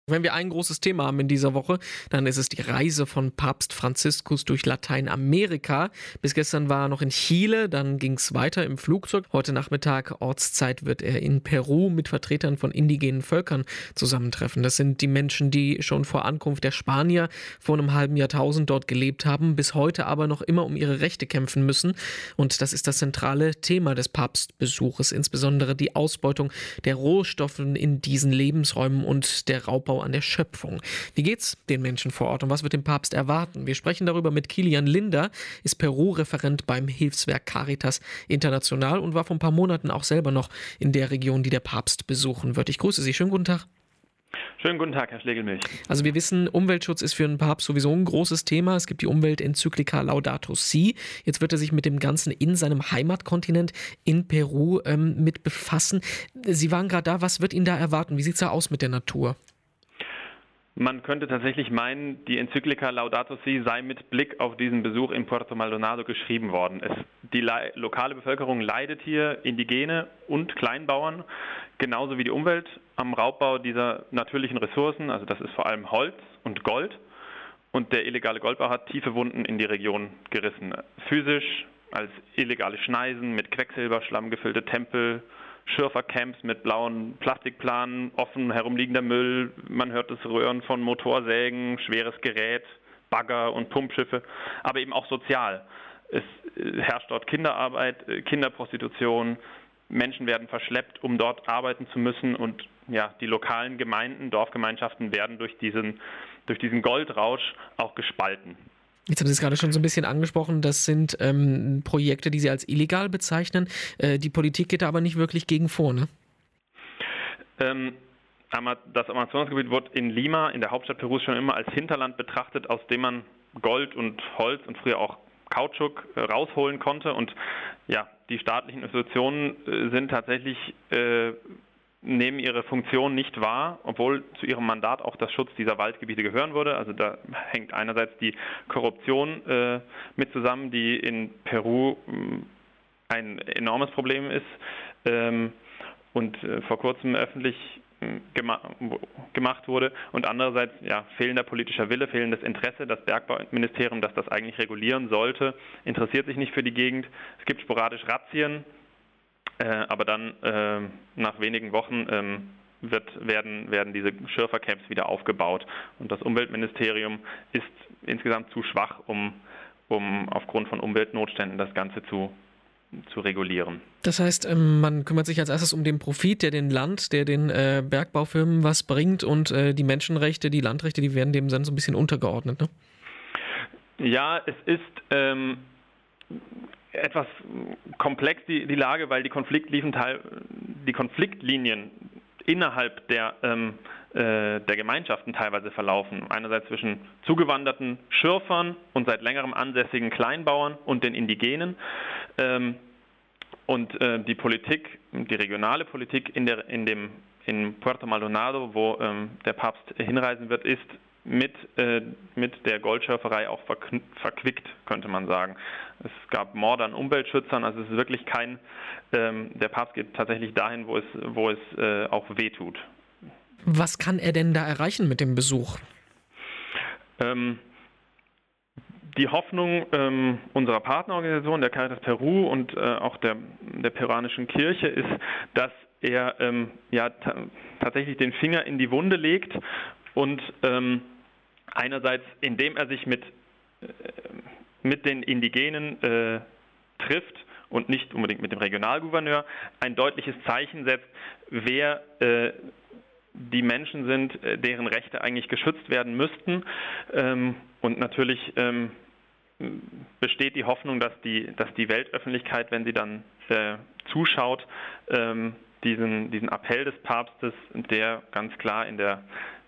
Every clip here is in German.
Wenn wir ein großes Thema haben in dieser Woche, dann ist es die Reise von Papst Franziskus durch Lateinamerika. Bis gestern war er noch in Chile, dann ging es weiter im Flugzeug. Heute Nachmittag, Ortszeit, wird er in Peru mit Vertretern von indigenen Völkern zusammentreffen. Das sind die Menschen, die schon vor Ankunft der Spanier vor einem halben Jahrtausend dort gelebt haben, bis heute aber noch immer um ihre Rechte kämpfen müssen. Und das ist das zentrale Thema des Papstbesuches, insbesondere die Ausbeutung der Rohstoffe in diesen Lebensräumen und der Raubbau an der Schöpfung. Wie geht's den Menschen vor Ort und was wird den Papst erwarten? Wir sprechen darüber mit Kilian Linder, ist Peru-Referent beim Hilfswerk Caritas International und war vor ein paar Monaten auch selber noch in der Region, die der Papst besuchen wird. Ich grüße Sie. Schönen guten Tag. Schönen guten Tag, Herr Schlegelmilch. Also wir wissen, Umweltschutz ist für einen Papst sowieso ein großes Thema. Es gibt die Umweltenzyklika Laudato Si. Jetzt wird er sich mit dem Ganzen in seinem Heimatkontinent in Peru mit befassen. Sie waren gerade da. Was wird ihn da erwarten? Wie sieht es da aus mit der Natur? Man könnte tatsächlich meinen, die Enzyklika Laudato Si sei mit Blick auf diesen Besuch in Puerto Maldonado geschrieben worden. Die lokale Bevölkerung leidet hier, Indigene und Kleinbauern, genauso wie die Umwelt am Raubbau dieser natürlichen Ressourcen. Also das ist vor allem Holz und Gold. Und der illegale Goldbau hat tiefe Wunden in die Region gerissen. Physisch als illegale Schneisen mit Quecksilberschlamm gefüllte Tempel, Schürfercamps mit blauen Plastikplanen, offen herumliegender Müll, man hört das Röhren von Motorsägen, schweres Gerät, Bagger und Pumpschiffe, aber eben auch sozial. Es herrscht dort Kinderarbeit, Kinderprostitution, Menschen werden verschleppt, um dort arbeiten zu müssen und ja, die lokalen Gemeinden, Dorfgemeinschaften werden durch diesen Goldrausch auch gespalten. Jetzt haben Sie es gerade schon so ein bisschen angesprochen, das sind Projekte, die Sie als illegal bezeichnen. Die Politik geht da aber nicht wirklich gegen vor, ne? Das Amazonasgebiet wird in Lima, in der Hauptstadt Perus, schon immer als Hinterland betrachtet, aus dem man Gold und Holz und früher auch Kautschuk rausholen konnte. Und ja, die staatlichen Institutionen sind tatsächlich nehmen ihre Funktion nicht wahr, obwohl zu ihrem Mandat auch das Schutz dieser Waldgebiete gehören würde. Also da hängt einerseits die Korruption mit zusammen, die in Peru ein enormes Problem ist und vor kurzem öffentlich gemacht wurde. Und andererseits ja, fehlender politischer Wille, fehlendes Interesse. Das Bergbauministerium, das das eigentlich regulieren sollte, interessiert sich nicht für die Gegend. Es gibt sporadisch Razzien, aber dann nach wenigen Wochen werden diese Schürfercamps wieder aufgebaut. Und das Umweltministerium ist insgesamt zu schwach, um aufgrund von Umweltnotständen das Ganze zu regulieren. Das heißt, man kümmert sich als erstes um den Profit, der den Bergbaufirmen was bringt und die Menschenrechte, die Landrechte, die werden dem dann so ein bisschen untergeordnet, ne? Ja, es ist etwas komplex die Lage, weil die Konfliktlinien innerhalb der Gemeinschaften teilweise verlaufen. Einerseits zwischen zugewanderten Schürfern und seit längerem ansässigen Kleinbauern und den Indigenen. Die Politik, die regionale Politik in Puerto Maldonado, wo der Papst hinreisen wird, ist mit der Goldschürferei auch verquickt, könnte man sagen. Es gab Morde an Umweltschützern, also es ist wirklich der Papst geht tatsächlich dahin, wo es auch wehtut. Was kann er denn da erreichen mit dem Besuch? Die Hoffnung unserer Partnerorganisation, der Caritas Peru und auch der peruanischen Kirche ist, dass er tatsächlich den Finger in die Wunde legt und einerseits, indem er sich mit den Indigenen trifft und nicht unbedingt mit dem Regionalgouverneur, ein deutliches Zeichen setzt, wer die Menschen sind, deren Rechte eigentlich geschützt werden müssten. Und natürlich besteht die Hoffnung, dass die Weltöffentlichkeit, wenn sie dann zuschaut, diesen Appell des Papstes, der ganz klar in der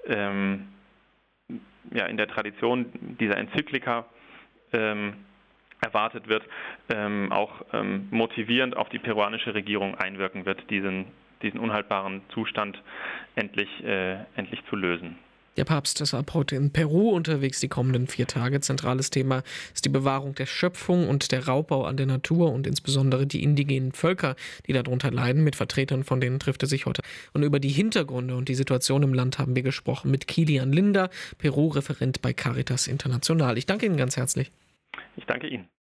Tradition dieser Enzyklika erwartet wird, auch motivierend auf die peruanische Regierung einwirken wird, diesen unhaltbaren Zustand endlich zu lösen. Der Papst ist ab heute in Peru unterwegs, die kommenden 4 Tage. Zentrales Thema ist die Bewahrung der Schöpfung und der Raubbau an der Natur und insbesondere die indigenen Völker, die darunter leiden. Mit Vertretern von denen trifft er sich heute. Und über die Hintergründe und die Situation im Land haben wir gesprochen mit Kilian Linder, Peru-Referent bei Caritas International. Ich danke Ihnen ganz herzlich. Ich danke Ihnen.